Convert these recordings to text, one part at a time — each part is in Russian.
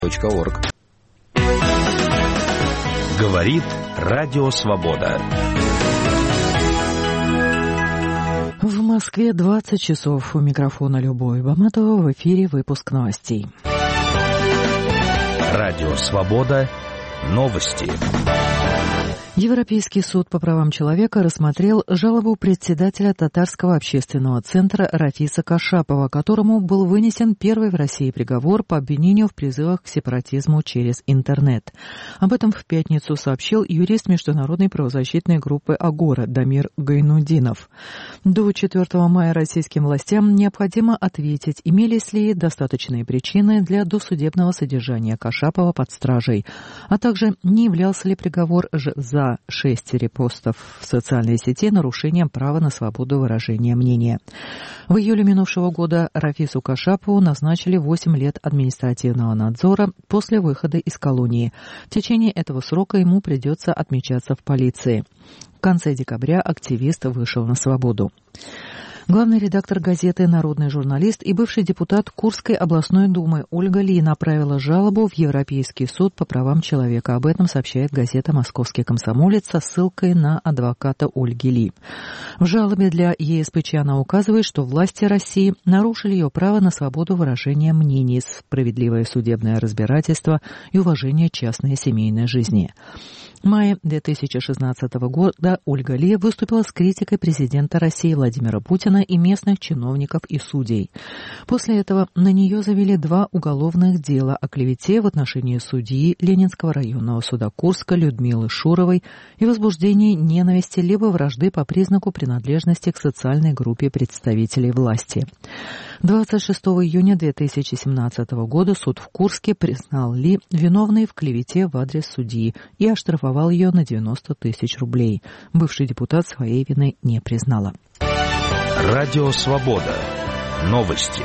.org. Говорит Радио Свобода. В Москве 20 часов. У микрофона Любовь Баматова. В эфире выпуск новостей. Радио Свобода. Новости. Европейский суд по правам человека рассмотрел жалобу председателя Татарского общественного центра Рафиса Кашапова, которому был вынесен первый в России приговор по обвинению в призывах к сепаратизму через интернет. Об этом в пятницу сообщил юрист международной правозащитной группы «Агора» Дамир Гайнудинов. До 4 мая российским властям необходимо ответить, имелись ли достаточные причины для досудебного содержания Кашапова под стражей, а также не являлся ли приговор за 6 репостов в социальной сети нарушением права на свободу выражения мнения. В июле минувшего года Рафису Кашапову назначили 8 лет административного надзора после выхода из колонии. В течение этого срока ему придется отмечаться в полиции. В конце декабря активист вышел на свободу. Главный редактор газеты «Народный журналист» и бывший депутат Курской областной думы Ольга Ли направила жалобу в Европейский суд по правам человека. Об этом сообщает газета «Московский комсомолец» со ссылкой на адвоката Ольги Ли. В жалобе для ЕСПЧ она указывает, что власти России нарушили ее право на свободу выражения мнений, справедливое судебное разбирательство и уважение частной и семейной жизни. В мае 2016 года Ольга Ли выступила с критикой президента России Владимира Путина и местных чиновников и судей. После этого на нее завели 2 уголовных дела о клевете в отношении судьи Ленинского районного суда Курска Людмилы Шуровой и возбуждении ненависти либо вражды по признаку принадлежности к социальной группе представителей власти. 26 июня 2017 года суд в Курске признал Ли виновной в клевете в адрес судьи и оштрафовал ее на 90 тысяч рублей. Бывший депутат своей вины не признала. Радио Свобода. Новости.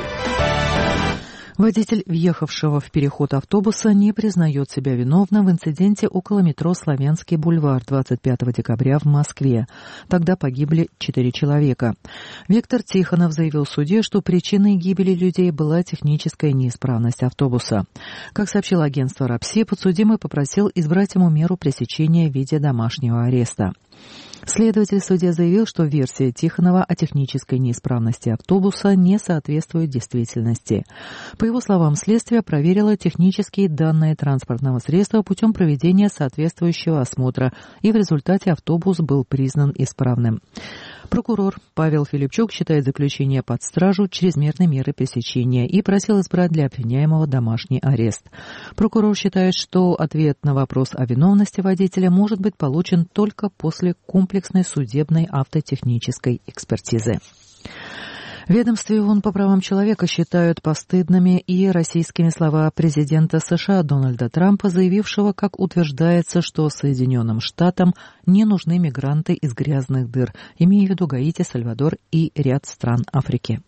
Водитель въехавшего в переход автобуса не признает себя виновным в инциденте около метро Славянский бульвар 25 декабря в Москве. Тогда погибли 4 человека. Виктор Тихонов заявил в суде, что причиной гибели людей была техническая неисправность автобуса. Как сообщило агентство РАПСИ, подсудимый попросил избрать ему меру пресечения в виде домашнего ареста. Следователь в суде заявил, что версия Тихонова о технической неисправности автобуса не соответствует действительности. По его словам, следствие проверило технические данные транспортного средства путем проведения соответствующего осмотра, и в результате автобус был признан исправным. Прокурор Павел Филипчук считает заключение под стражу чрезмерной мерой пресечения и просил избрать для обвиняемого домашний арест. Прокурор считает, что ответ на вопрос о виновности водителя может быть получен только после комплексной судебной автотехнической экспертизы. В ведомстве ООН по правам человека считают постыдными и российскими слова президента США Дональда Трампа, заявившего, как утверждается, что Соединенным Штатам не нужны мигранты из грязных дыр, имея в виду Гаити, Сальвадор и ряд стран Африки.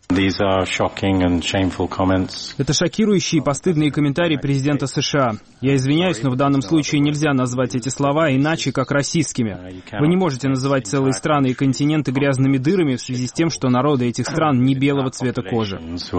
Это шокирующие и постыдные комментарии президента США. Я извиняюсь, но в данном случае нельзя назвать эти слова иначе, как расистскими. Вы не можете называть целые страны и континенты грязными дырами в связи с тем, что народы этих стран не белого цвета кожи.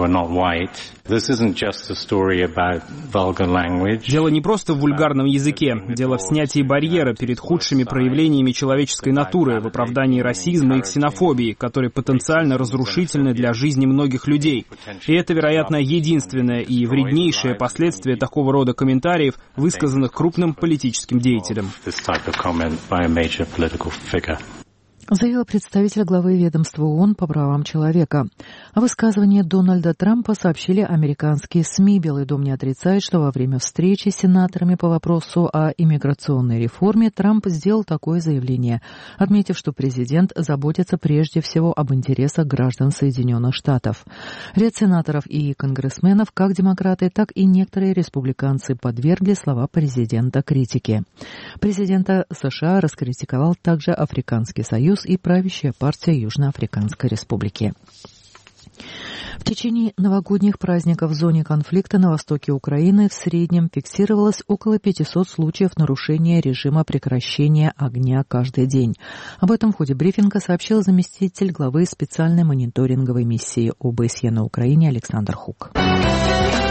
Дело не просто в вульгарном языке. Дело в снятии барьера перед худшими проявлениями человеческой натуры, в оправдании расизма и ксенофобии, которые потенциально разрушительны для жизни многих людей. И это, вероятно, единственное и вреднейшее последствие такого рода комментариев, высказанных крупным политическим деятелем. Заявил представитель главы ведомства ООН по правам человека. О высказывании Дональда Трампа сообщили американские СМИ. Белый дом не отрицает, что во время встречи с сенаторами по вопросу о иммиграционной реформе Трамп сделал такое заявление, отметив, что президент заботится прежде всего об интересах граждан Соединенных Штатов. Ряд сенаторов и конгрессменов, как демократы, так и некоторые республиканцы, подвергли слова президента критике. Президента США раскритиковал также Африканский Союз и правящая партия Южноафриканской Республики. В течение новогодних праздников в зоне конфликта на востоке Украины в среднем фиксировалось около 500 случаев нарушения режима прекращения огня каждый день. Об этом в ходе брифинга сообщил заместитель главы специальной мониторинговой миссии ОБСЕ на Украине Александр Хук.